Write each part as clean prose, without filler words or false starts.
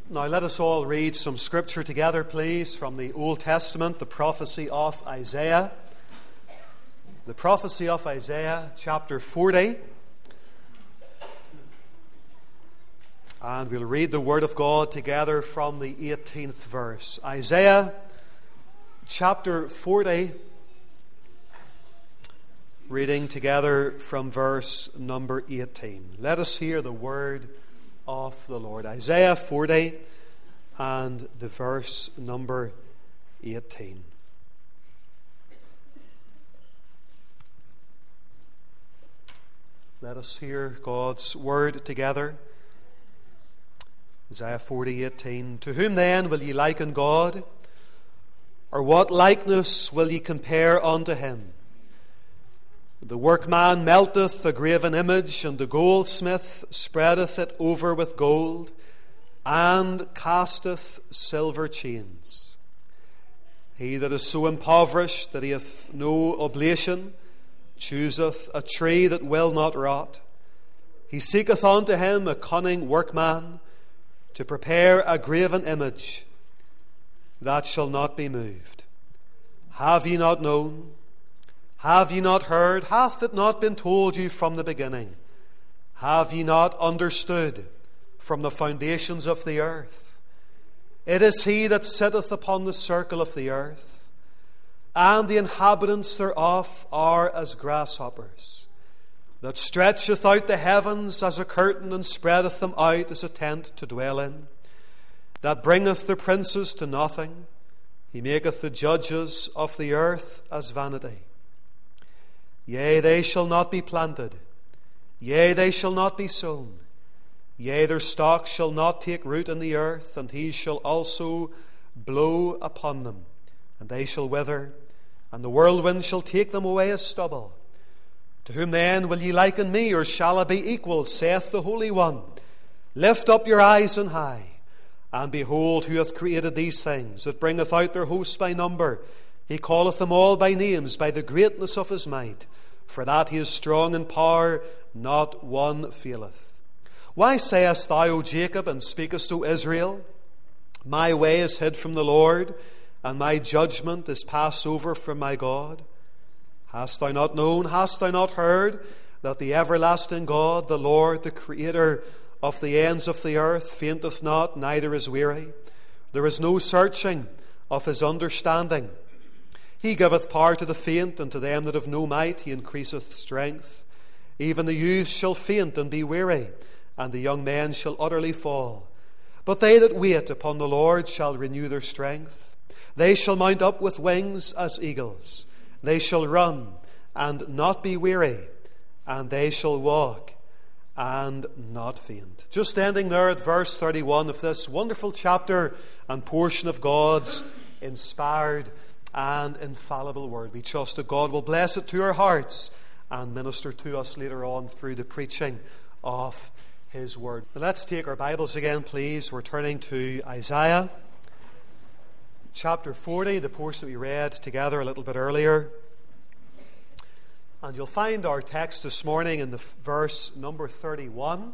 Now let us all read some scripture together, please, from the Old Testament, the prophecy of Isaiah. The prophecy of Isaiah, chapter 40. And we'll read the Word of God together from the 18th verse. Isaiah, chapter 40, reading together from verse number 18. Let us hear the Word of the Lord. Isaiah 40 and the verse number 18. Let us hear God's Word together. Isaiah 40:18. To whom then will ye liken God? Or what likeness will ye compare unto him? The workman melteth a graven image, and the goldsmith spreadeth it over with gold, and casteth silver chains. He that is so impoverished that he hath no oblation, chooseth a tree that will not rot. He seeketh unto him a cunning workman, to prepare a graven image that shall not be moved. Have ye not known? Have ye not heard? Hath it not been told you from the beginning? Have ye not understood from the foundations of the earth? It is he that sitteth upon the circle of the earth, and the inhabitants thereof are as grasshoppers, that stretcheth out the heavens as a curtain, and spreadeth them out as a tent to dwell in, that bringeth the princes to nothing. He maketh the judges of the earth as vanity. Yea, they shall not be planted. Yea, they shall not be sown. Yea, their stock shall not take root in the earth, and he shall also blow upon them, and they shall wither, and the whirlwind shall take them away as stubble. To whom then will ye liken me, or shall I be equal, saith the Holy One? Lift up your eyes on high, and behold who hath created these things, that bringeth out their hosts by number. He calleth them all by names, by the greatness of his might. For that he is strong in power, not one faileth. Why sayest thou, O Jacob, and speakest, O Israel? My way is hid from the Lord, and my judgment is passed over from my God. Hast thou not known, hast thou not heard, that the everlasting God, the Lord, the Creator of the ends of the earth, fainteth not, neither is weary? There is no searching of his understanding. He giveth power to the faint, and to them that have no might he increaseth strength. Even the youths shall faint and be weary, and the young men shall utterly fall. But they that wait upon the Lord shall renew their strength. They shall mount up with wings as eagles. They shall run and not be weary, and they shall walk and not faint. Just ending there at verse 31 of this wonderful chapter and portion of God's inspired and infallible word. We trust that God will bless it to our hearts and minister to us later on through the preaching of his word. Now let's take our Bibles again, please. We're turning to Isaiah chapter 40, the portion that we read together a little bit earlier. And you'll find our text this morning in the verse number 31,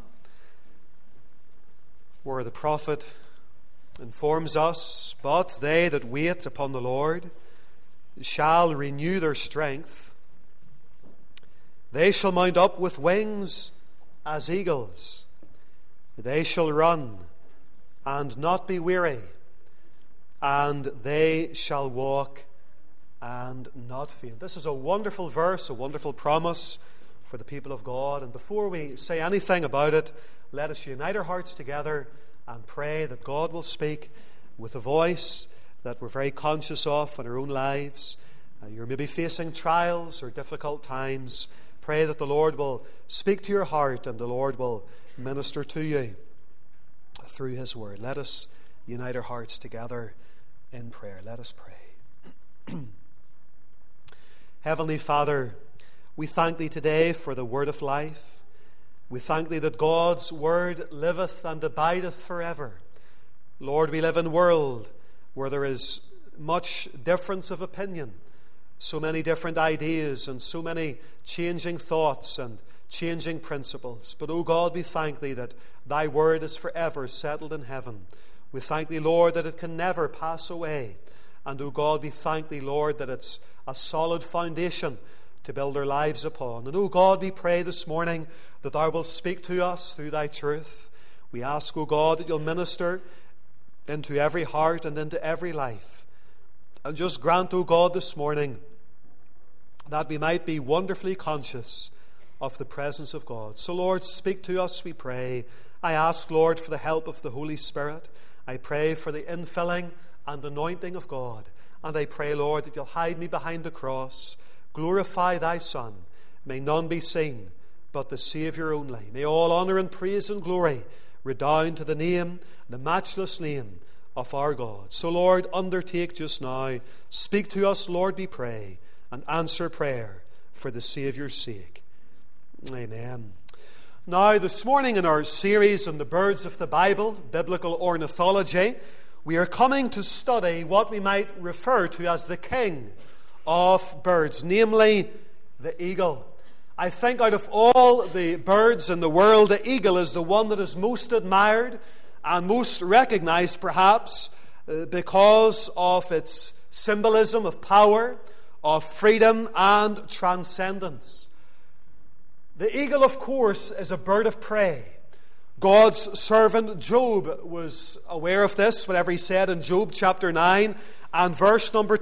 where the prophet informs us, "But they that wait upon the Lord shall renew their strength. They shall mount up with wings as eagles. They shall run and not be weary, and they shall walk and not faint." This is a wonderful verse, a wonderful promise for the people of God. And before we say anything about it, let us unite our hearts together and pray that God will speak with a voice that we're very conscious of in our own lives. You're maybe facing trials or difficult times. Pray that the Lord will speak to your heart and the Lord will minister to you through his word. Let us unite our hearts together in prayer. Let us pray. Heavenly Father, we thank thee today for the word of life. We thank thee that God's word liveth and abideth forever. Lord, we live in a world where there is much difference of opinion, so many different ideas and so many changing thoughts and changing principles. But, O God, we thank thee that thy word is forever settled in heaven. We thank Thee, Lord, that it can never pass away. And, O God, we thank Thee, Lord, that it's a solid foundation to build our lives upon. And, O God, we pray this morning that Thou wilt speak to us through Thy truth. We ask, O God, that You'll minister into every heart and into every life. And just grant, O God, this morning that we might be wonderfully conscious of the presence of God. So, Lord, speak to us, we pray. I ask, Lord, for the help of the Holy Spirit. I pray for the infilling and anointing of God. And I pray, Lord, that You'll hide me behind the cross. Glorify Thy Son. May none be seen but the Saviour only. May all honour and praise and glory redound to the name, the matchless name of our God. So, Lord, undertake just now. Speak to us, Lord, we pray, and answer prayer for the Saviour's sake. Amen. Now, this morning in our series on the birds of the Bible, Biblical Ornithology, we are coming to study what we might refer to as the king of birds, namely the eagle. I think out of all the birds in the world, the eagle is the one that is most admired and most recognized, perhaps, because of its symbolism of power, of freedom, and transcendence. The eagle, of course, is a bird of prey. God's servant Job was aware of this whenever he said in Job chapter 9 and verse number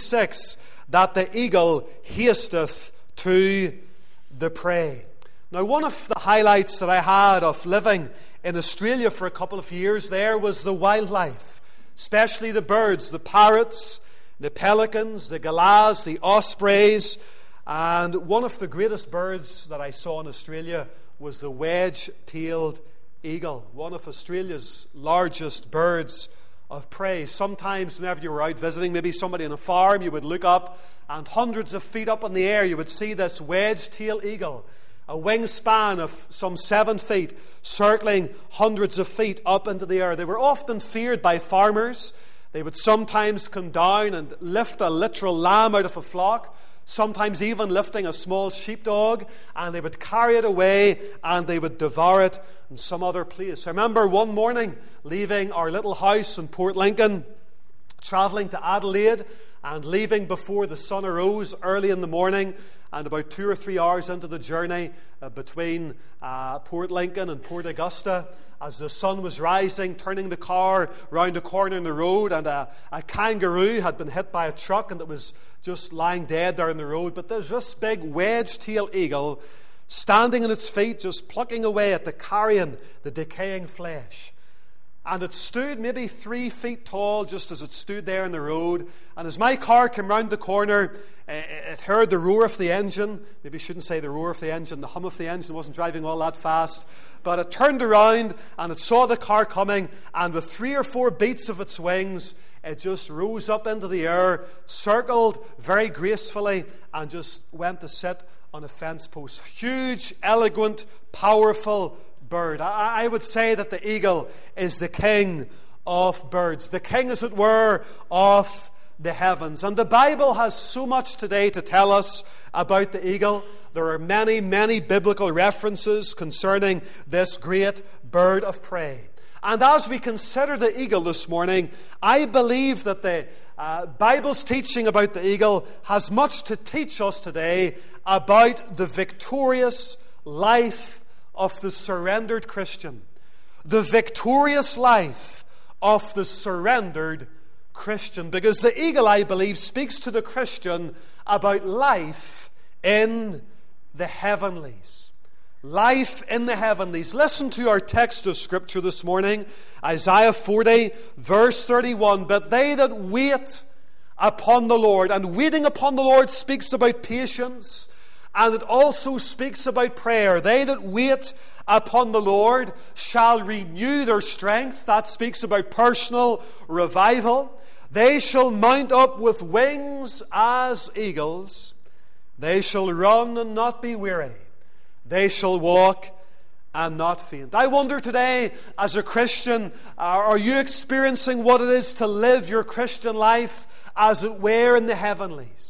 26 that the eagle hasteth to the prey. Now, one of the highlights that I had of living in Australia for a couple of years there was the wildlife, especially the birds, the parrots, the pelicans, the galahs, the ospreys, and one of the greatest birds that I saw in Australia was the wedge-tailed eagle, one of Australia's largest birds of prey. Sometimes whenever you were out visiting maybe somebody on a farm, you would look up and hundreds of feet up in the air you would see this wedge-tailed eagle, a wingspan of some 7 feet, circling hundreds of feet up into the air. They were often feared by farmers. They would sometimes come down and lift a literal lamb out of a flock, sometimes even lifting a small sheepdog, and they would carry it away and they would devour it in some other place. I remember one morning leaving our little house in Port Lincoln, travelling to Adelaide, and leaving before the sun arose early in the morning, and about 2 or 3 hours into the journey between Port Lincoln and Port Augusta, as the sun was rising, turning the car round a corner in the road, and a kangaroo had been hit by a truck and it was just lying dead there in the road. But there's this big wedge-tailed eagle standing on its feet, just plucking away at the carrion, the decaying flesh. And it stood maybe 3 feet tall just as it stood there in the road. And as my car came round the corner, it heard the roar of the engine. Maybe I shouldn't say the roar of the engine, the hum of the engine. It wasn't driving all that fast. But it turned around and it saw the car coming, and with 3 or 4 beats of its wings, it just rose up into the air, circled very gracefully, and just went to sit on a fence post. Huge, elegant, powerful bird. I would say that the eagle is the king of birds, the king, as it were, of the heavens. And the Bible has so much today to tell us about the eagle. There are many, many biblical references concerning this great bird of prey. And as we consider the eagle this morning, I believe that the Bible's teaching about the eagle has much to teach us today about the victorious life of the surrendered Christian. The victorious life of the surrendered Christian. Because the eagle, I believe, speaks to the Christian about life in the heavenlies. Life in the heavenlies. Listen to our text of Scripture this morning, Isaiah 40, verse 31. But they that wait upon the Lord, and waiting upon the Lord speaks about patience, and it also speaks about prayer. They that wait upon the Lord shall renew their strength. That speaks about personal revival. They shall mount up with wings as eagles. They shall run and not be weary. They shall walk and not faint. I wonder today, as a Christian, are you experiencing what it is to live your Christian life as it were in the heavenlies?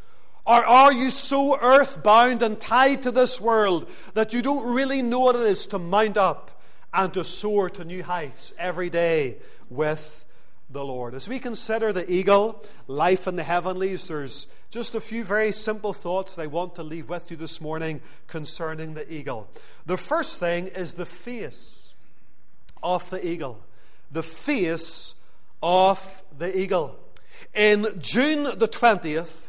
Or are you so earthbound and tied to this world that you don't really know what it is to mount up and to soar to new heights every day with the Lord. As we consider the eagle, life in the heavenlies, there's just a few very simple thoughts that I want to leave with you this morning concerning the eagle. The first thing is the face of the eagle. The face of the eagle. In June the 20th,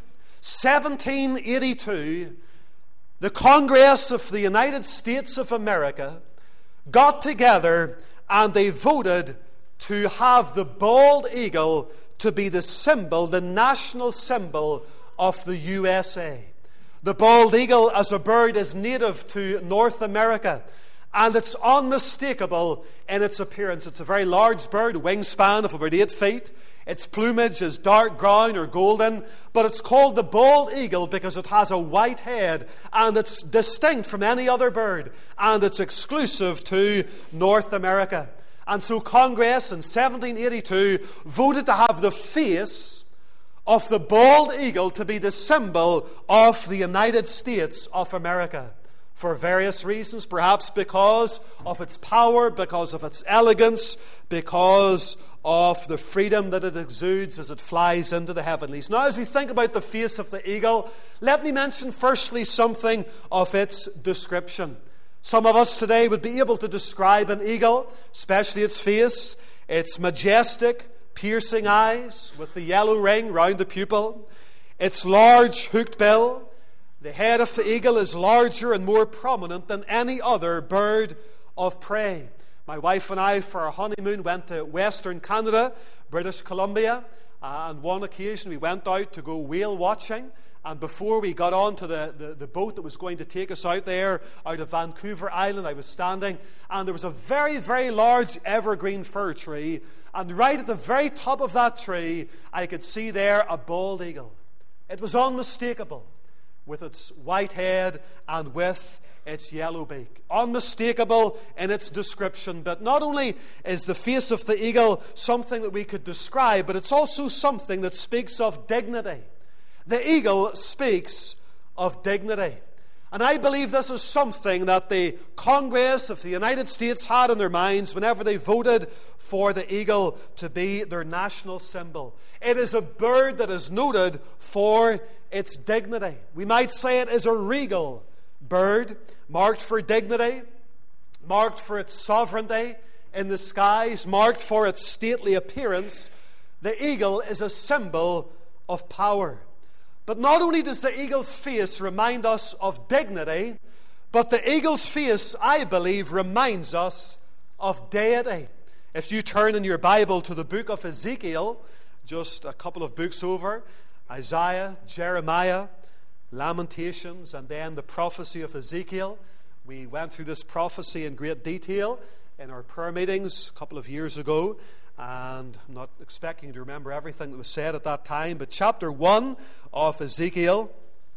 1782, the Congress of the United States of America got together and they voted to have the bald eagle to be the symbol, the national symbol of the USA. The bald eagle as a bird is native to North America, and it's unmistakable in its appearance. It's a very large bird, a wingspan of about 8 feet. Its plumage is dark brown or golden, but it's called the bald eagle because it has a white head, and it's distinct from any other bird, and it's exclusive to North America. And so Congress in 1782 voted to have the face of the bald eagle to be the symbol of the United States of America. For various reasons, perhaps because of its power, because of its elegance, because of the freedom that it exudes as it flies into the heavenlies. Now, as we think about the face of the eagle, let me mention firstly something of its description. Some of us today would be able to describe an eagle, especially its face, its majestic, piercing eyes with the yellow ring round the pupil, its large hooked bill. The head of the eagle is larger and more prominent than any other bird of prey. My wife and I, for our honeymoon, went to Western Canada, British Columbia. On one occasion, we went out to go whale watching. And before we got on to the boat that was going to take us out there, out of Vancouver Island, I was standing, and there was a very, very large evergreen fir tree. And right at the very top of that tree, I could see there a bald eagle. It was unmistakable, with its white head and with its yellow beak. Unmistakable in its description. But not only is the face of the eagle something that we could describe, but it's also something that speaks of dignity. The eagle speaks of dignity. And I believe this is something that the Congress of the United States had in their minds whenever they voted for the eagle to be their national symbol. It is a bird that is noted for its dignity. We might say it is a regal bird, marked for dignity, marked for its sovereignty in the skies, marked for its stately appearance. The eagle is a symbol of power. But not only does the eagle's face remind us of dignity, but the eagle's face, I believe, reminds us of deity. If you turn in your Bible to the book of Ezekiel, just a couple of books over, Isaiah, Jeremiah, Lamentations, and then the prophecy of Ezekiel. We went through this prophecy in great detail in our prayer meetings a couple of years ago. And I'm not expecting you to remember everything that was said at that time, but chapter 1 of Ezekiel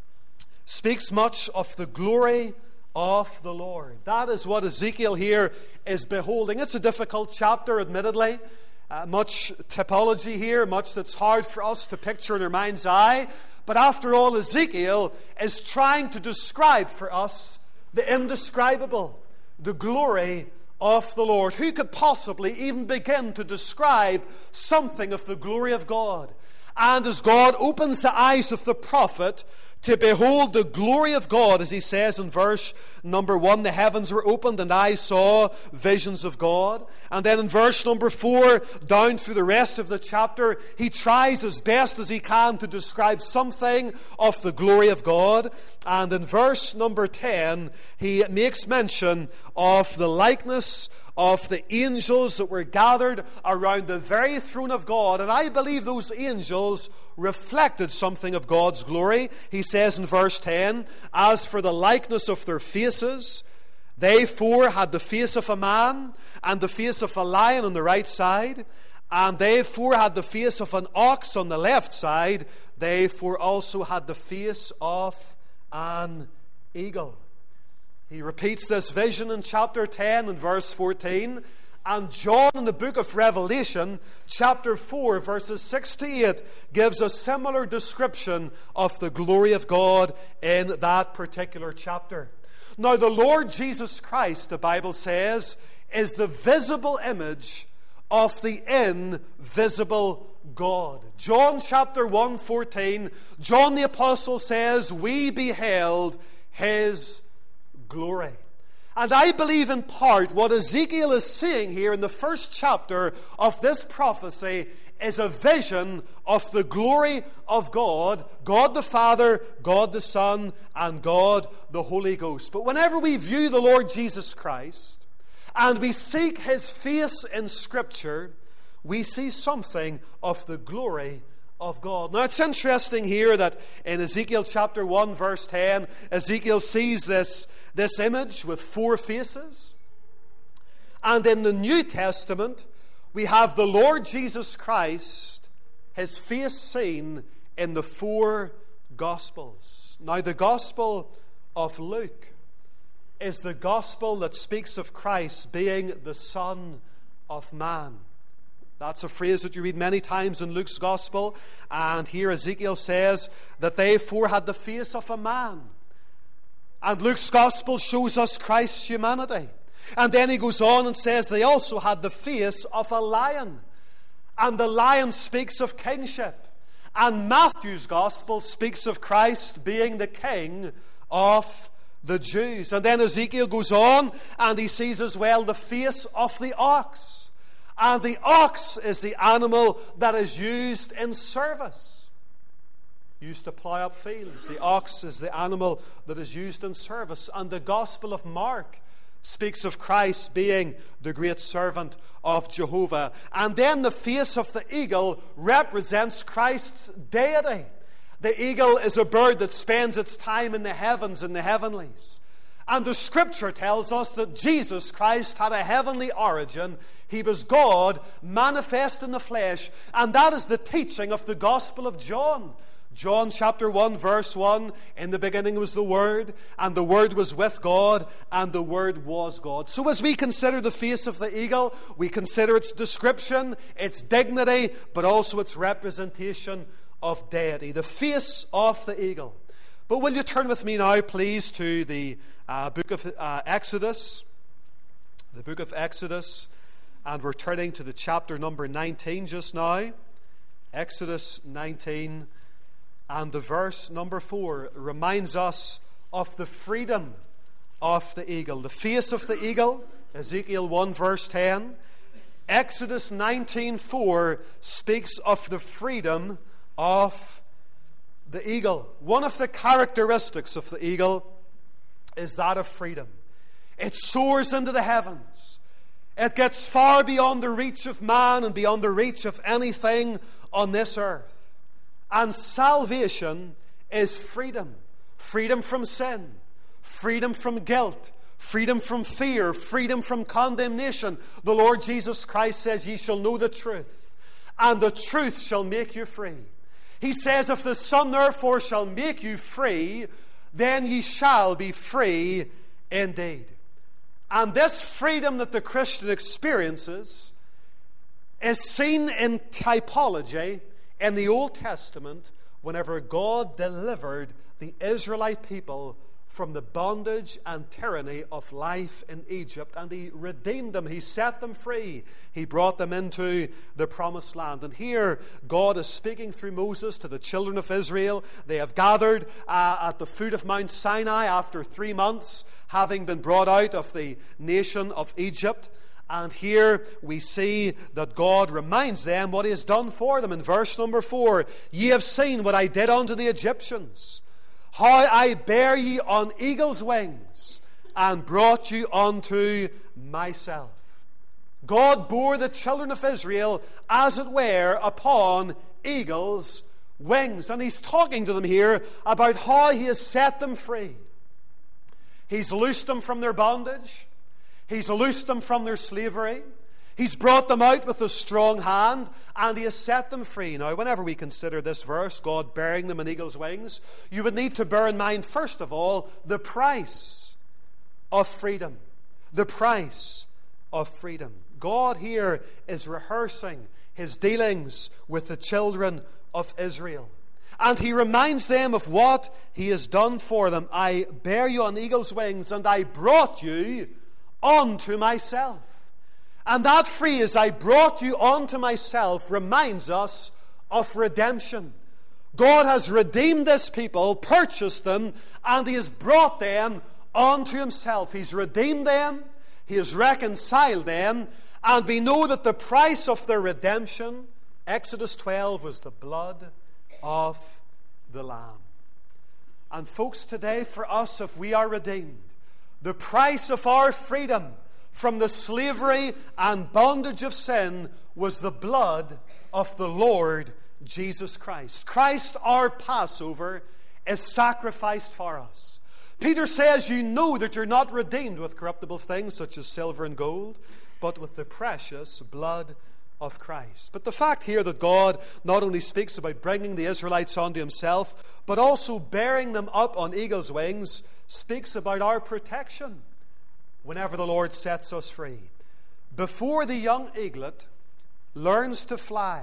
speaks much of the glory of the Lord. That is what Ezekiel here is beholding. It's a difficult chapter, admittedly. Much typology here, much that's hard for us to picture in our mind's eye. But after all, Ezekiel is trying to describe for us the indescribable, the glory of the Lord. Who could possibly even begin to describe something of the glory of God? And as God opens the eyes of the prophet to behold the glory of God, as he says in verse number 1, the heavens were opened and I saw visions of God. And then in verse number 4, down through the rest of the chapter, he tries as best as he can to describe something of the glory of God. And in verse number 10, he makes mention of the likeness of the angels that were gathered around the very throne of God. And I believe those angels reflected something of God's glory. He says in verse 10, as for the likeness of their faces, they four had the face of a man and the face of a lion on the right side, and they four had the face of an ox on the left side. They four also had the face of an eagle. He repeats this vision in chapter 10 and verse 14. And John in the book of Revelation, chapter 4, verses 6 to 8, gives a similar description of the glory of God in that particular chapter. Now, the Lord Jesus Christ, the Bible says, is the visible image of the invisible God. John chapter 1:14, John the Apostle says, we beheld his glory. And I believe in part what Ezekiel is saying here in the first chapter of this prophecy is a vision of the glory of God, God the Father, God the Son, and God the Holy Ghost. But whenever we view the Lord Jesus Christ and we seek his face in Scripture, we see something of the glory of God. Now it's interesting here that in Ezekiel chapter 1 verse 10, Ezekiel sees this image with four faces. And in the New Testament, we have the Lord Jesus Christ, his face seen in the four Gospels. Now the Gospel of Luke is the Gospel that speaks of Christ being the Son of Man. That's a phrase that you read many times in Luke's Gospel. And here Ezekiel says that they four had the face of a man. And Luke's Gospel shows us Christ's humanity. And then he goes on and says they also had the face of a lion. And the lion speaks of kingship. And Matthew's Gospel speaks of Christ being the King of the Jews. And then Ezekiel goes on and he sees as well the face of the ox. And the ox is the animal that is used in service, used to plow up fields. The ox is the animal that is used in service. And the Gospel of Mark speaks of Christ being the great servant of Jehovah. And then the face of the eagle represents Christ's deity. The eagle is a bird that spends its time in the heavens, in the heavenlies. And the Scripture tells us that Jesus Christ had a heavenly origin. He was God manifest in the flesh. And that is the teaching of the Gospel of John. John chapter 1 verse 1, in the beginning was the Word, and the Word was with God, and the Word was God. So as we consider the face of the eagle, we consider its description, its dignity, but also its representation of deity. The face of the eagle. But will you turn with me now, please, to the book of Exodus. The book of Exodus. And we're turning to the chapter number 19 just now. Exodus 19. And the verse number 4 reminds us of the freedom of the eagle. The face of the eagle, Ezekiel 1 verse 10. Exodus 19:4 speaks of the freedom of the eagle. One of the characteristics of the eagle is that of freedom. It soars into the heavens. It gets far beyond the reach of man and beyond the reach of anything on this earth. And salvation is freedom. Freedom from sin. Freedom from guilt. Freedom from fear. Freedom from condemnation. The Lord Jesus Christ says, ye shall know the truth, and the truth shall make you free. He says, if the Son therefore shall make you free, then ye shall be free indeed. And this freedom that the Christian experiences is seen in typology in the Old Testament whenever God delivered the Israelite people from the bondage and tyranny of life in Egypt. And He redeemed them. He set them free. He brought them into the promised land. And here God is speaking through Moses to the children of Israel. They have gathered at the foot of Mount Sinai after 3 months, having been brought out of the nation of Egypt. And here we see that God reminds them what He has done for them. In verse number 4, ye have seen what I did unto the Egyptians, how I bare ye on eagle's wings, and brought you unto myself. God bore the children of Israel, as it were, upon eagle's wings. And He's talking to them here about how He has set them free. He's loosed them from their bondage. He's loosed them from their slavery. He's brought them out with a strong hand, and He has set them free. Now, whenever we consider this verse, God bearing them on eagle's wings, you would need to bear in mind, first of all, the price of freedom. The price of freedom. God here is rehearsing His dealings with the children of Israel. And He reminds them of what He has done for them. I bear you on eagle's wings, and I brought you unto myself. And that phrase, I brought you unto myself, reminds us of redemption. God has redeemed this people, purchased them, and He has brought them unto Himself. He's redeemed them, He has reconciled them, and we know that the price of their redemption, Exodus 12, was the blood of the Lamb. And folks, today for us, if we are redeemed, the price of our freedom from the slavery and bondage of sin was the blood of the Lord Jesus Christ. Christ, our Passover, is sacrificed for us. Peter says, you know that you're not redeemed with corruptible things such as silver and gold, but with the precious blood of Christ. But the fact here that God not only speaks about bringing the Israelites unto Himself, but also bearing them up on eagle's wings, speaks about our protection whenever the Lord sets us free. Before the young eaglet learns to fly,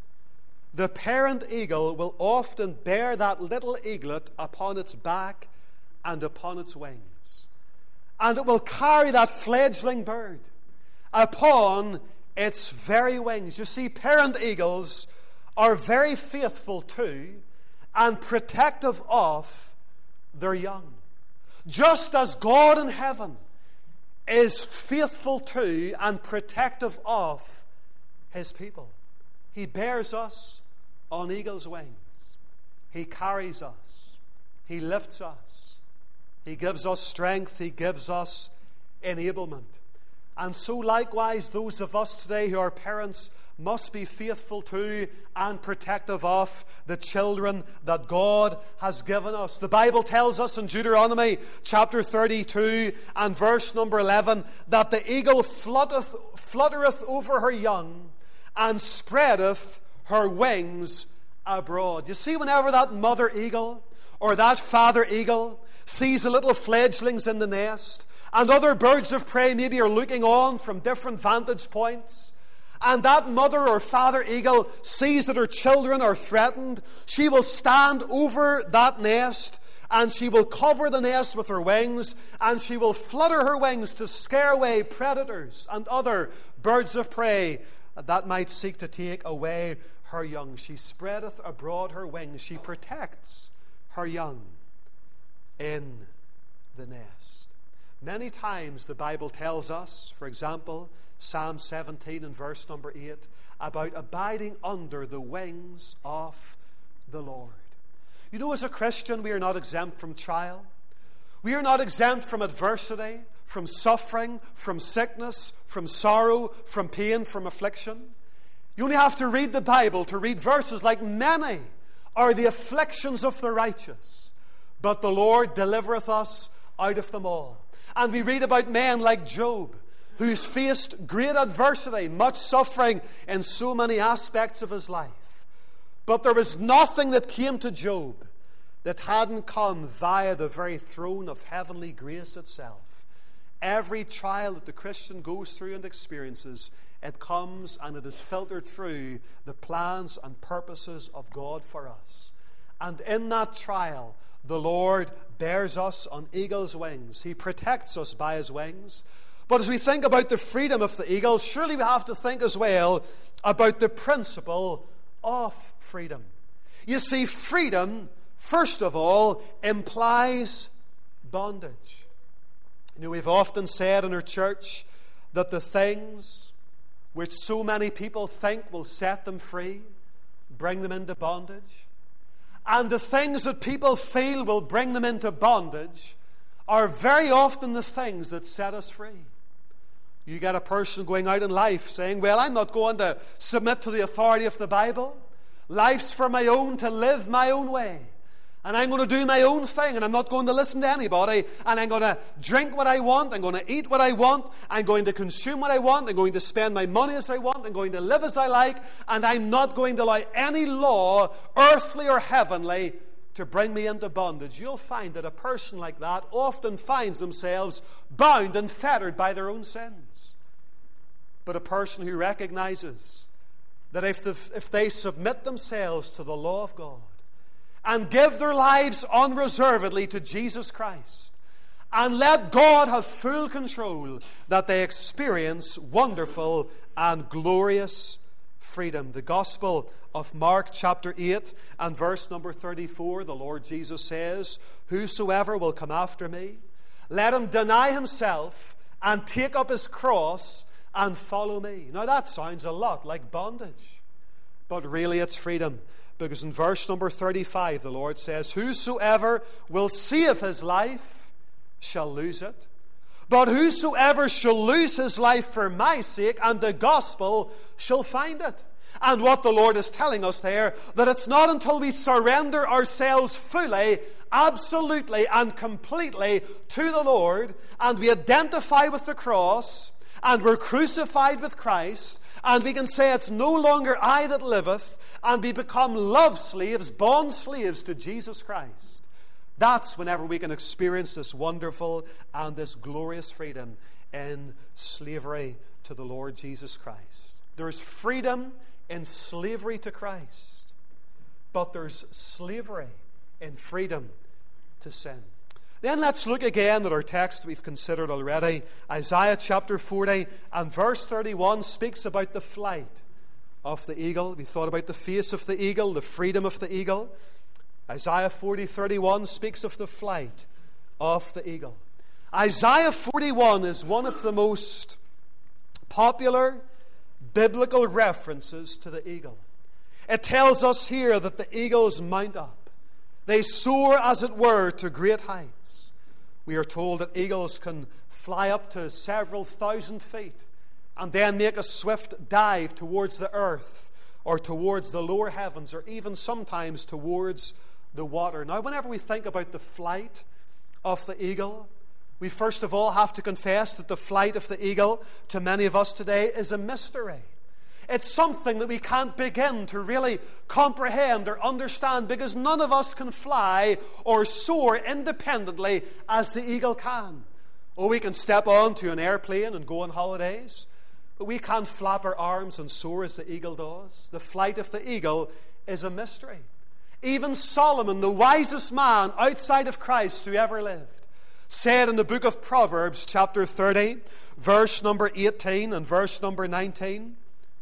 the parent eagle will often bear that little eaglet upon its back and upon its wings. And it will carry that fledgling bird upon its very wings. You see, parent eagles are very faithful to and protective of their young. Just as God in heaven is faithful to and protective of His people. He bears us on eagle's wings. He carries us. He lifts us. He gives us strength. He gives us enablement. And so likewise, those of us today who are parents must be faithful to and protective of the children that God has given us. The Bible tells us in Deuteronomy chapter 32 and verse number 11 that the eagle fluttereth over her young and spreadeth her wings abroad. You see, whenever that mother eagle or that father eagle sees the little fledglings in the nest, and other birds of prey maybe are looking on from different vantage points, and that mother or father eagle sees that her children are threatened, she will stand over that nest and she will cover the nest with her wings, and she will flutter her wings to scare away predators and other birds of prey that might seek to take away her young. She spreadeth abroad her wings. She protects her young in the nest. Many times the Bible tells us, for example, Psalm 17 and verse number 8, about abiding under the wings of the Lord. You know, as a Christian, we are not exempt from trial. We are not exempt from adversity, from suffering, from sickness, from sorrow, from pain, from affliction. You only have to read the Bible to read verses like, many are the afflictions of the righteous, but the Lord delivereth us out of them all. And we read about men like Job, who's faced great adversity, much suffering in so many aspects of his life. But there was nothing that came to Job that hadn't come via the very throne of heavenly grace itself. Every trial that the Christian goes through and experiences, it comes and it is filtered through the plans and purposes of God for us. And in that trial, the Lord bears us on eagle's wings. He protects us by His wings. But as we think about the freedom of the eagle, surely we have to think as well about the principle of freedom. You see, freedom, first of all, implies bondage. You know, we've often said in our church that the things which so many people think will set them free bring them into bondage. And the things that people feel will bring them into bondage are very often the things that set us free. You get a person going out in life saying, well, I'm not going to submit to the authority of the Bible. Life's for my own, to live my own way. And I'm going to do my own thing, and I'm not going to listen to anybody. And I'm going to drink what I want. I'm going to eat what I want. I'm going to consume what I want. I'm going to spend my money as I want. I'm going to live as I like. And I'm not going to allow any law, earthly or heavenly, to bring me into bondage. You'll find that a person like that often finds themselves bound and fettered by their own sins. But a person who recognizes that if they submit themselves to the law of God and give their lives unreservedly to Jesus Christ and let God have full control, that they experience wonderful and glorious freedom. The Gospel of Mark chapter 8 and verse number 34, the Lord Jesus says, "Whosoever will come after me, let him deny himself and take up his cross and follow me." Now that sounds a lot like bondage, but really it's freedom. Because in verse number 35, the Lord says, "Whosoever will save his life shall lose it. But whosoever shall lose his life for my sake and the gospel shall find it." And what the Lord is telling us there, that it's not until we surrender ourselves fully, absolutely and completely to the Lord, and we identify with the cross, and we're crucified with Christ, and we can say it's no longer I that liveth, and we become love slaves, bond slaves to Jesus Christ. That's whenever we can experience this wonderful and this glorious freedom in slavery to the Lord Jesus Christ. There's freedom in slavery to Christ, but there's slavery in freedom to sin. Then let's look again at our text we've considered already. Isaiah chapter 40 and verse 31 speaks about the flight of the eagle. We thought about the face of the eagle, the freedom of the eagle. Isaiah 40:31 speaks of the flight of the eagle. Isaiah 41 is one of the most popular biblical references to the eagle. It tells us here that the eagles mount up. They soar, as it were, to great heights. We are told that eagles can fly up to several thousand feet and then make a swift dive towards the earth or towards the lower heavens or even sometimes towards the water. Now, whenever we think about the flight of the eagle, we first of all have to confess that the flight of the eagle to many of us today is a mystery. It's something that we can't begin to really comprehend or understand, because none of us can fly or soar independently as the eagle can. Oh, we can step onto an airplane and go on holidays, but we can't flap our arms and soar as the eagle does. The flight of the eagle is a mystery. Even Solomon, the wisest man outside of Christ who ever lived, said in the book of Proverbs, chapter 30, verse number 18 and verse number 19,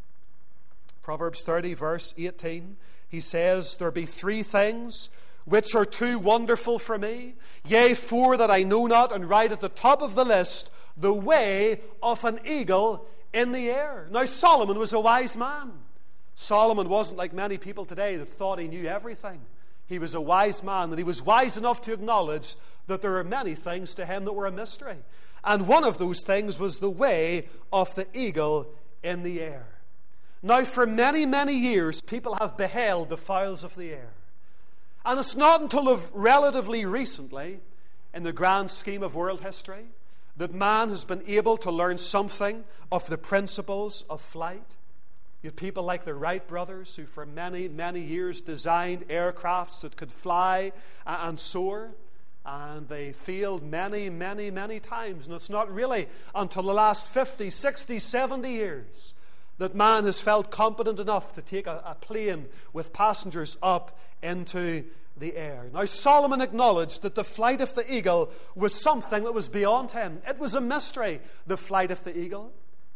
Proverbs 30, verse 18, he says, "There be three things which are too wonderful for me, yea, four that I know not, and right at the top of the list, the way of an eagle in the air." Now, Solomon was a wise man. Solomon wasn't like many people today that thought he knew everything. He was a wise man, and he was wise enough to acknowledge that there are many things to him that were a mystery. And one of those things was the way of the eagle in the air. Now, for many, many years, people have beheld the fowls of the air. And it's not until relatively recently, in the grand scheme of world history, that man has been able to learn something of the principles of flight. You have people like the Wright brothers, who for many, many years designed aircrafts that could fly and soar. And they failed many, many, many times. And it's not really until the last 50, 60, 70 years that man has felt competent enough to take a plane with passengers up into the air. Now, Solomon acknowledged that the flight of the eagle was something that was beyond him. It was a mystery, the flight of the eagle.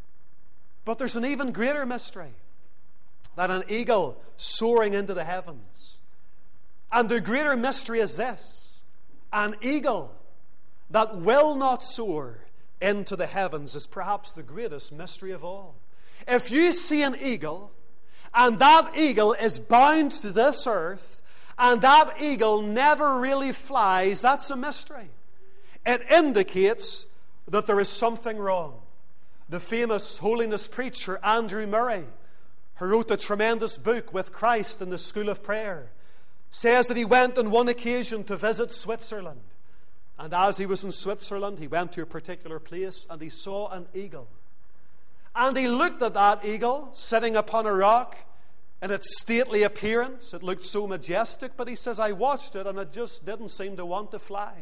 But there's an even greater mystery, that an eagle soaring into the heavens. And the greater mystery is this: an eagle that will not soar into the heavens is perhaps the greatest mystery of all. If you see an eagle, and that eagle is bound to this earth, and that eagle never really flies, that's a mystery. It indicates that there is something wrong. The famous holiness preacher Andrew Murray, who wrote the tremendous book With Christ in the School of Prayer, says that he went on one occasion to visit Switzerland. And as he was in Switzerland, he went to a particular place and he saw an eagle. And he looked at that eagle sitting upon a rock in its stately appearance. It looked so majestic, but he says, I watched it and it just didn't seem to want to fly.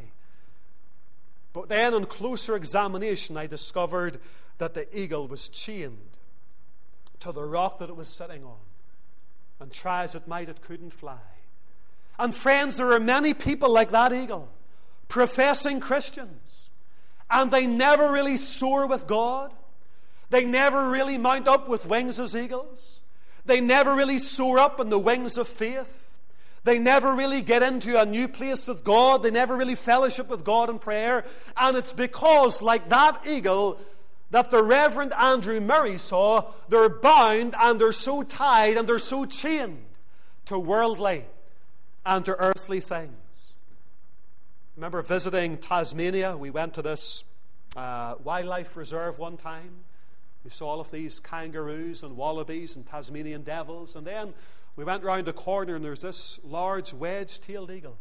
But then on closer examination, I discovered that the eagle was chained to the rock that it was sitting on. And try as it might, it couldn't fly. And friends, there are many people like that eagle, professing Christians, and they never really soar with God. They never really mount up with wings as eagles. They never really soar up on the wings of faith. They never really get into a new place with God. They never really fellowship with God in prayer. And it's because, like that eagle that the Reverend Andrew Murray saw, they're bound and they're so tied and they're so chained to worldly and to earthly things. I remember visiting Tasmania. We went to this wildlife reserve one time. We saw all of these kangaroos and wallabies and Tasmanian devils. And then we went round a corner and there's this large wedge-tailed eagle.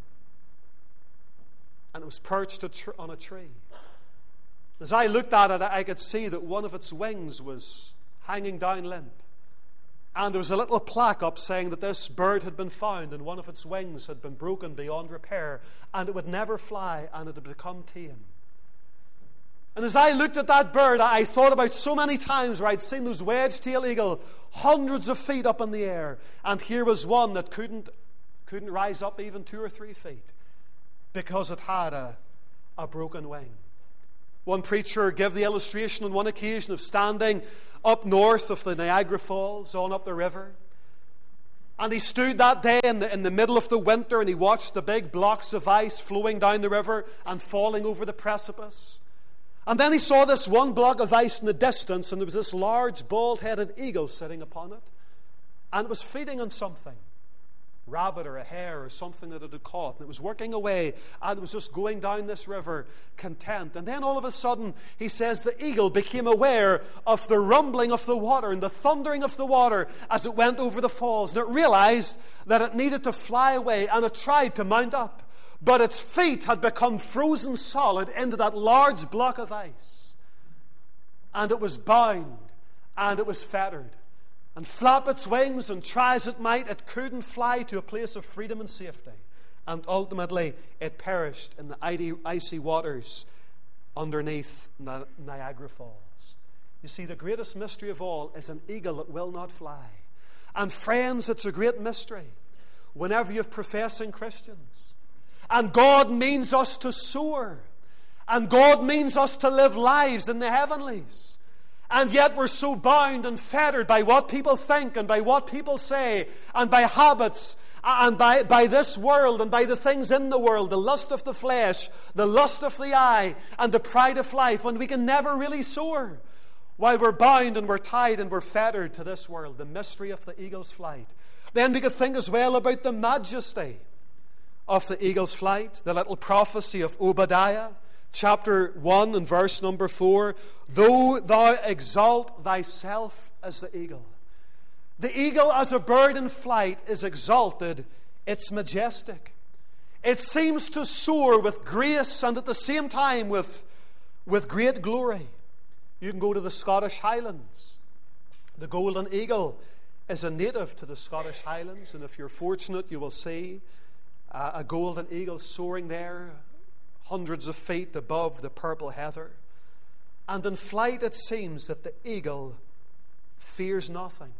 And it was perched on a tree. As I looked at it, I could see that one of its wings was hanging down limp. And there was a little plaque up saying that this bird had been found and one of its wings had been broken beyond repair and it would never fly and it had become tame. And as I looked at that bird, I thought about so many times where I'd seen those wedge-tailed eagle hundreds of feet up in the air, and here was one that couldn't rise up even 2 or 3 feet because it had a broken wing. One preacher gave the illustration on one occasion of standing up north of the Niagara Falls, on up the river. And he stood that day in the middle of the winter, and he watched the big blocks of ice flowing down the river and falling over the precipice. And then he saw this one block of ice in the distance, and there was this large bald-headed eagle sitting upon it. And it was feeding on something, a rabbit or a hare or something that it had caught. And it was working away, and it was just going down this river content. And then all of a sudden, he says, the eagle became aware of the rumbling of the water and the thundering of the water as it went over the falls. And it realized that it needed to fly away, and it tried to mount up. But its feet had become frozen solid into that large block of ice. And it was bound, and it was fettered. And flap its wings and try as it might, it couldn't fly to a place of freedom and safety. And ultimately, it perished in the icy waters underneath Niagara Falls. You see, the greatest mystery of all is an eagle that will not fly. And friends, it's a great mystery whenever you're professing Christians. And God means us to soar. And God means us to live lives in the heavenlies. And yet we're so bound and fettered by what people think and by what people say and by habits and by this world and by the things in the world, the lust of the flesh, the lust of the eye, and the pride of life, when we can never really soar while we're bound and we're tied and we're fettered to this world, the mystery of the eagle's flight. Then we could think as well about the majesty of the eagle's flight, the little prophecy of Obadiah, chapter 1 and verse number 4. Though thou exalt thyself as the eagle. The eagle as a bird in flight is exalted, it's majestic. It seems to soar with grace and at the same time with great glory. You can go to the Scottish Highlands. The golden eagle is a native to the Scottish Highlands, and if you're fortunate, you will see a golden eagle soaring there, hundreds of feet above the purple heather. And in flight it seems that the eagle fears nothing.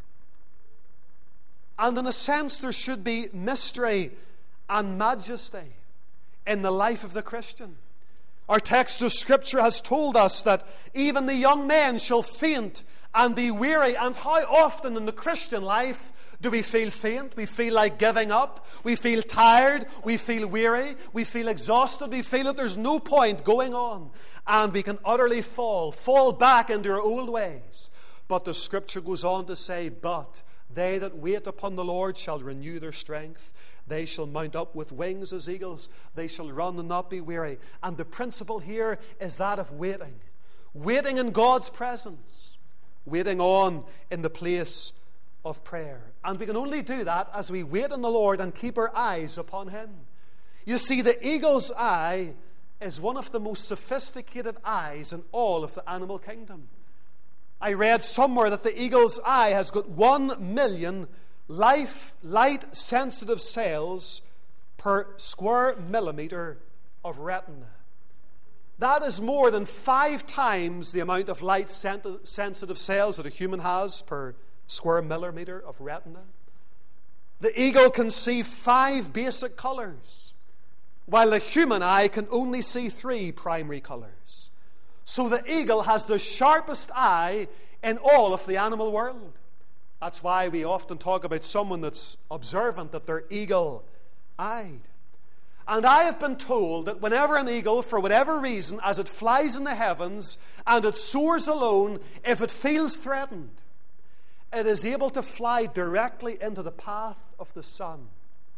And in a sense there should be mystery and majesty in the life of the Christian. Our text of Scripture has told us that even the young men shall faint and be weary. And how often in the Christian life do we feel faint? We feel like giving up. We feel tired. We feel weary. We feel exhausted. We feel that there's no point going on. And we can utterly fall back into our old ways. But the Scripture goes on to say, but they that wait upon the Lord shall renew their strength. They shall mount up with wings as eagles. They shall run and not be weary. And the principle here is that of waiting. Waiting in God's presence. Waiting on in the place of prayer. And we can only do that as we wait on the Lord and keep our eyes upon Him. You see, the eagle's eye is one of the most sophisticated eyes in all of the animal kingdom. I read somewhere that the eagle's eye has got 1 million light-sensitive cells per square millimeter of retina. That is more than 5 times the amount of light-sensitive cells that a human has per square millimeter of retina. The eagle can see 5 basic colors. while the human eye can only see 3 primary colors. So the eagle has the sharpest eye in all of the animal world. That's why we often talk about someone that's observant, that they're eagle-eyed. And I have been told that whenever an eagle, for whatever reason, as it flies in the heavens and it soars alone, if it feels threatened, it is able to fly directly into the path of the sun.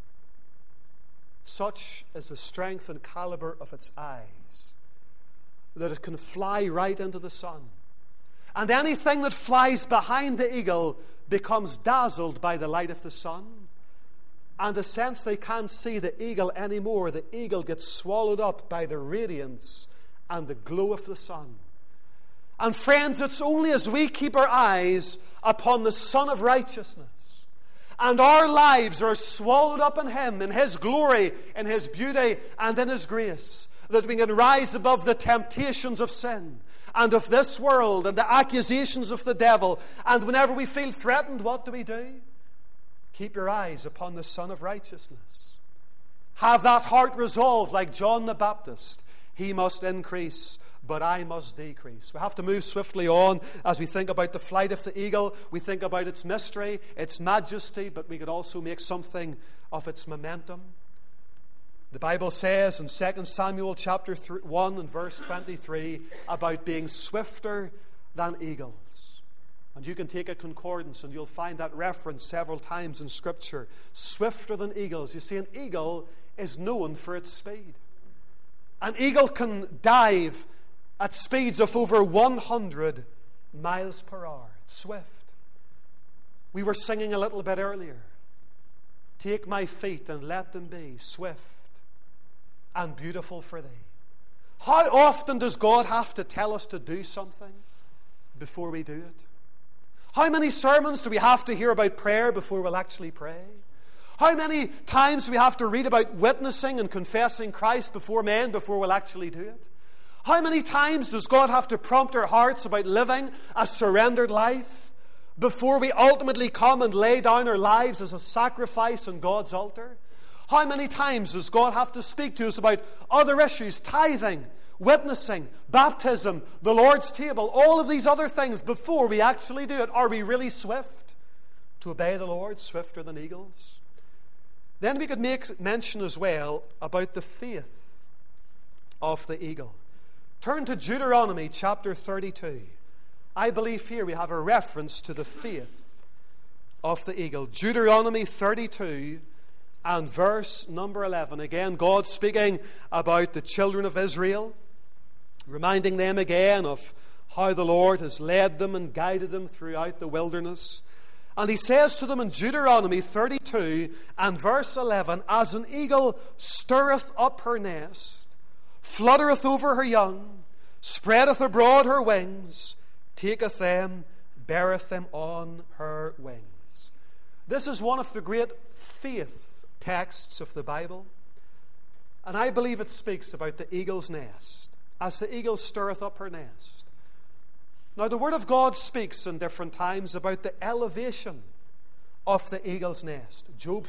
Such is the strength and caliber of its eyes, that it can fly right into the sun. And anything that flies behind the eagle becomes dazzled by the light of the sun. And the sense they can't see the eagle anymore, the eagle gets swallowed up by the radiance and the glow of the sun. And friends, it's only as we keep our eyes upon the Son of Righteousness, and our lives are swallowed up in Him, in His glory, in His beauty, and in His grace, that we can rise above the temptations of sin and of this world and the accusations of the devil. And whenever we feel threatened, what do? Keep your eyes upon the Son of Righteousness. Have that heart resolved like John the Baptist. He must increase, but I must decrease. We have to move swiftly on as we think about the flight of the eagle. We think about its mystery, its majesty, but we could also make something of its momentum. The Bible says in 2 Samuel chapter 1 and verse 23 about being swifter than eagles. And you can take a concordance and you'll find that reference several times in Scripture. Swifter than eagles. You see, an eagle is known for its speed. An eagle can dive at speeds of over 100 miles per hour. It's swift. We were singing a little bit earlier. Take my feet and let them be swift and beautiful for thee. How often does God have to tell us to do something before we do it? How many sermons do we have to hear about prayer before we'll actually pray? How many times do we have to read about witnessing and confessing Christ before men before we'll actually do it? How many times does God have to prompt our hearts about living a surrendered life before we ultimately come and lay down our lives as a sacrifice on God's altar? How many times does God have to speak to us about other issues, tithing, witnessing, baptism, the Lord's table, all of these other things before we actually do it? Are we really swift to obey the Lord, swifter than eagles? Then we could make mention as well about the faith of the eagle. Turn to Deuteronomy chapter 32. I believe here we have a reference to the faith of the eagle. Deuteronomy 32 and verse number 11. Again, God speaking about the children of Israel, reminding them again of how the Lord has led them and guided them throughout the wilderness. And He says to them in Deuteronomy 32 and verse 11, as an eagle stirreth up her nest, fluttereth over her young, spreadeth abroad her wings, taketh them, beareth them on her wings. This is one of the great faith texts of the Bible. And I believe it speaks about the eagle's nest, as the eagle stirreth up her nest. Now, the Word of God speaks in different times about the elevation of the eagle's nest. Job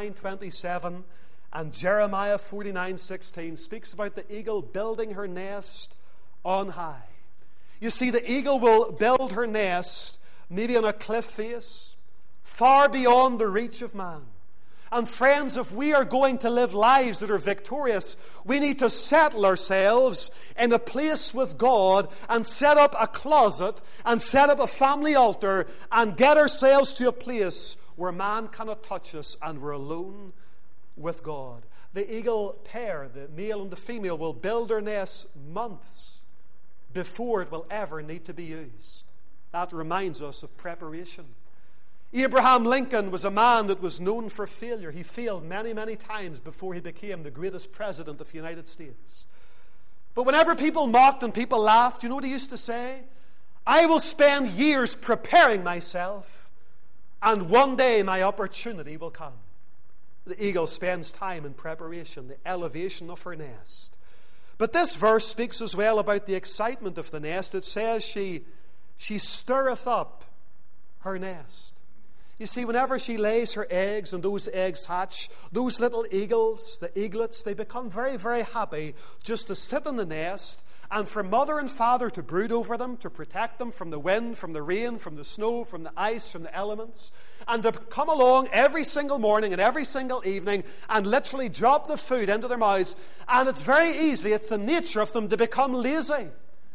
39:27 and Jeremiah 49:16 speaks about the eagle building her nest on high. You see, the eagle will build her nest maybe on a cliff face, far beyond the reach of man. And friends, if we are going to live lives that are victorious, we need to settle ourselves in a place with God and set up a closet and set up a family altar and get ourselves to a place where man cannot touch us and we're alone with God. The eagle pair, the male and the female, will build their nests months before it will ever need to be used. That reminds us of preparation. Abraham Lincoln was a man that was known for failure. He failed many, many times before he became the greatest president of the United States. But whenever people mocked and people laughed, you know what he used to say? I will spend years preparing myself, and one day my opportunity will come. The eagle spends time in preparation, the elevation of her nest. But this verse speaks as well about the excitement of the nest. It says she stirreth up her nest. You see, whenever she lays her eggs and those eggs hatch, those little eagles, the eaglets, they become very, very happy just to sit in the nest and for mother and father to brood over them, to protect them from the wind, from the rain, from the snow, from the ice, from the elements, and to come along every single morning and every single evening and literally drop the food into their mouths. And it's very easy, it's the nature of them to become lazy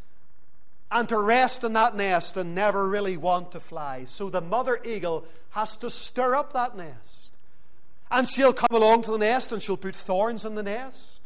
and to rest in that nest and never really want to fly. So the mother eagle has to stir up that nest. And she'll come along to the nest and she'll put thorns in the nest.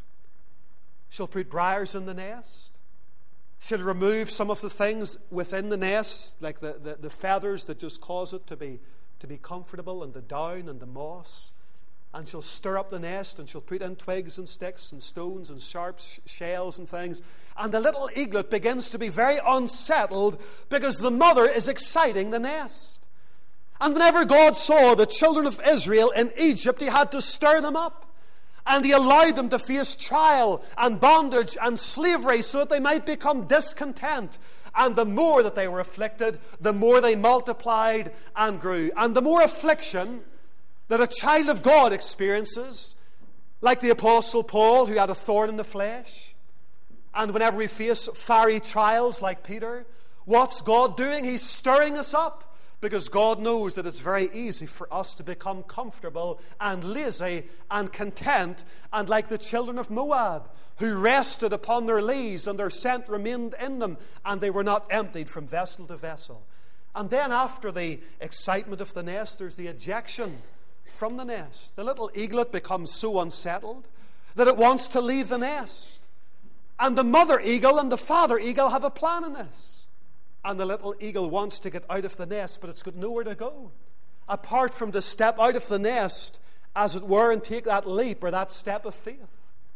She'll put briars in the nest. She'll remove some of the things within the nest, like the feathers that just cause it to be comfortable, and the down and the moss. And she'll stir up the nest and she'll put in twigs and sticks and stones and sharp shells and things. And the little eaglet begins to be very unsettled because the mother is exciting the nest. And whenever God saw the children of Israel in Egypt, He had to stir them up. And He allowed them to face trial and bondage and slavery so that they might become discontent. And the more that they were afflicted, the more they multiplied and grew. And the more affliction that a child of God experiences, like the Apostle Paul, who had a thorn in the flesh, and whenever we face fiery trials like Peter, what's God doing? He's stirring us up, because God knows that it's very easy for us to become comfortable and lazy and content, and like the children of Moab, who rested upon their lees and their scent remained in them, and they were not emptied from vessel to vessel. And then after the excitement of the nest, there's the ejection from the nest. The little eaglet becomes so unsettled that it wants to leave the nest. And the mother eagle and the father eagle have a plan in this. And the little eagle wants to get out of the nest, but it's got nowhere to go, apart from to step out of the nest, as it were, and take that leap or that step of faith.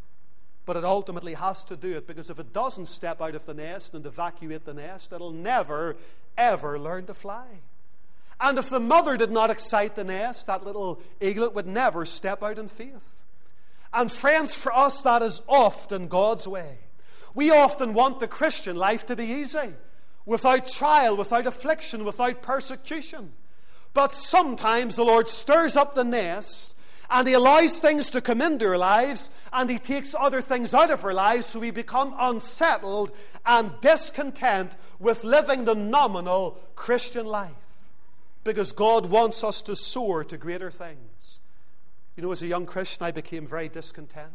But it ultimately has to do it, because if it doesn't step out of the nest and evacuate the nest, it'll never, ever learn to fly. And if the mother did not excite the nest, that little eaglet would never step out in faith. And friends, for us, that is often God's way. We often want the Christian life to be easy, without trial, without affliction, without persecution. But sometimes the Lord stirs up the nest, and He allows things to come into our lives, and He takes other things out of our lives, so we become unsettled and discontent with living the nominal Christian life. Because God wants us to soar to greater things. You know, as a young Christian, I became very discontent.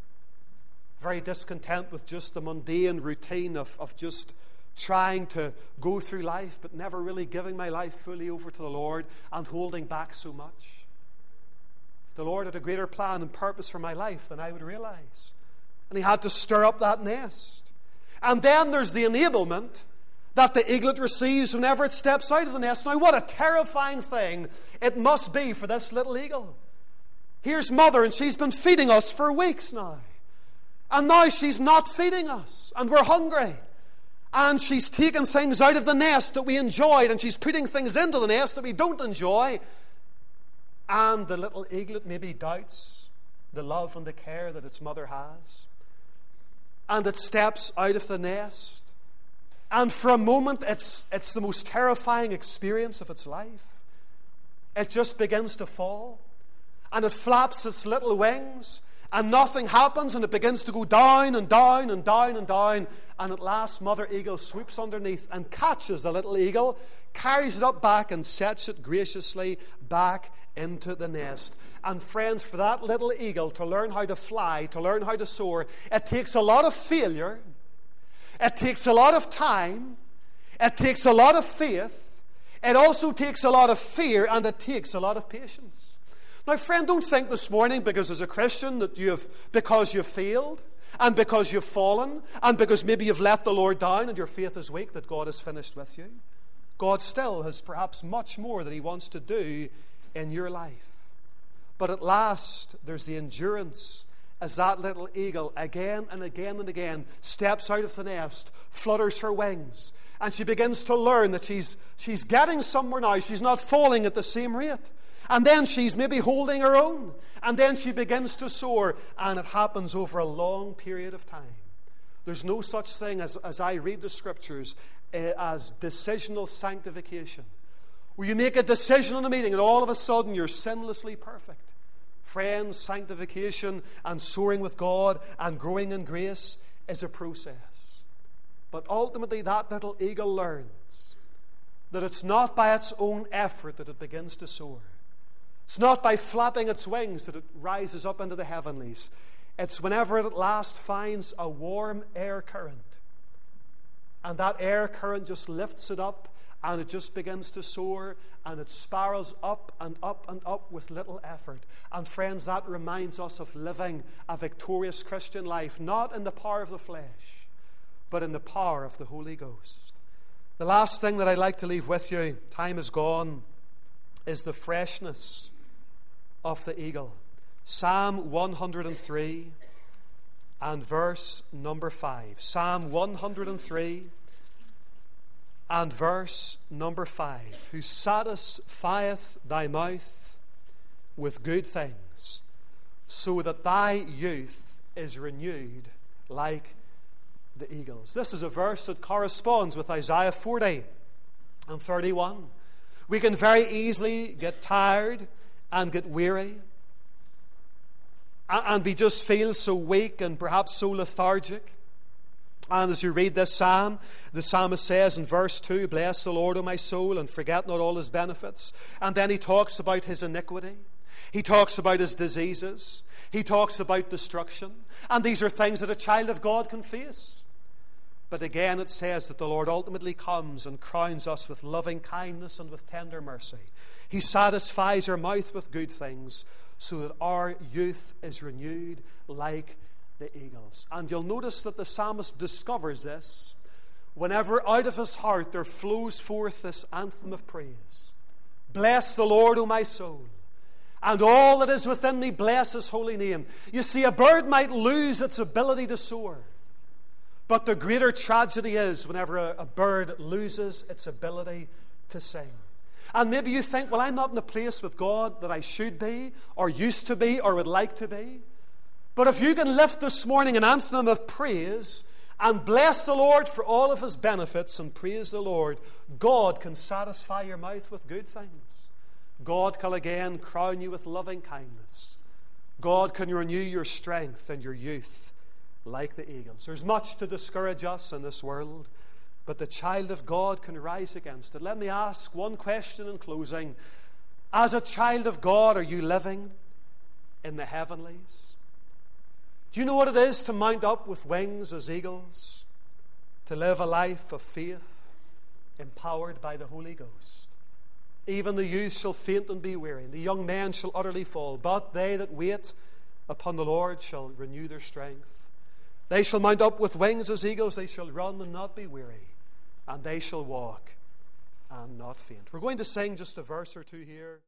Very discontent with just the mundane routine of just trying to go through life, but never really giving my life fully over to the Lord and holding back so much. The Lord had a greater plan and purpose for my life than I would realize. And He had to stir up that nest. And then there's the enablement that the eaglet receives whenever it steps out of the nest. Now, what a terrifying thing it must be for this little eagle. Here's mother, and she's been feeding us for weeks now. And now she's not feeding us, and we're hungry. And she's taking things out of the nest that we enjoyed, and she's putting things into the nest that we don't enjoy. And the little eaglet maybe doubts the love and the care that its mother has. And it steps out of the nest. And for a moment, it's the most terrifying experience of its life. It just begins to fall. And it flaps its little wings. And nothing happens. And it begins to go down and down and down and down. And at last, Mother Eagle swoops underneath and catches the little eagle, carries it up back and sets it graciously back into the nest. And friends, for that little eagle to learn how to fly, to learn how to soar, it takes a lot of failure. It takes a lot of time. It takes a lot of faith. It also takes a lot of fear, and it takes a lot of patience. Now, friend, don't think this morning, because as a Christian, that because you've failed, and because you've fallen, and because maybe you've let the Lord down and your faith is weak, that God is finished with you. God still has perhaps much more that He wants to do in your life. But at last, there's the endurance as that little eagle again and again and again steps out of the nest, flutters her wings, and she begins to learn that she's getting somewhere now. She's not falling at the same rate. And then she's maybe holding her own. And then she begins to soar, and it happens over a long period of time. There's no such thing as I read the Scriptures, as decisional sanctification, where you make a decision in a meeting and all of a sudden you're sinlessly perfect. Friends, sanctification and soaring with God and growing in grace is a process. But ultimately that little eagle learns that it's not by its own effort that it begins to soar. It's not by flapping its wings that it rises up into the heavenlies. It's whenever it at last finds a warm air current. And that air current just lifts it up and it just begins to soar and it spirals up and up and up with little effort. And friends, that reminds us of living a victorious Christian life, not in the power of the flesh, but in the power of the Holy Ghost. The last thing that I'd like to leave with you, time is gone, is the freshness of the eagle. Psalm 103 and verse number 5. Psalm 103 and verse number 5. Who satisfieth thy mouth with good things, so that thy youth is renewed like the eagles. This is a verse that corresponds with Isaiah 40 and 31. We can very easily get tired and get weary and be just feel so weak and perhaps so lethargic. And as you read this psalm, the psalmist says in verse 2, "Bless the Lord, O my soul, and forget not all his benefits." And then he talks about his iniquity. He talks about his diseases. He talks about destruction. And these are things that a child of God can face. But again it says that the Lord ultimately comes and crowns us with loving kindness and with tender mercy. He satisfies our mouth with good things, so that our youth is renewed like the eagles. And you'll notice that the psalmist discovers this whenever out of his heart there flows forth this anthem of praise. Bless the Lord, O my soul, and all that is within me, bless his holy name. You see, a bird might lose its ability to soar, but the greater tragedy is whenever a bird loses its ability to sing. And maybe you think, well, I'm not in the place with God that I should be, or used to be, or would like to be. But if you can lift this morning an anthem of praise and bless the Lord for all of his benefits and praise the Lord, God can satisfy your mouth with good things. God can again crown you with loving kindness. God can renew your strength and your youth like the eagles. There's much to discourage us in this world, but the child of God can rise against it. Let me ask one question in closing. As a child of God, are you living in the heavenlies? Do you know what it is to mount up with wings as eagles? To live a life of faith, empowered by the Holy Ghost. Even the youth shall faint and be weary, and the young men shall utterly fall. But they that wait upon the Lord shall renew their strength. They shall mount up with wings as eagles. They shall run and not be weary, and they shall walk and not faint. We're going to sing just a verse or two here.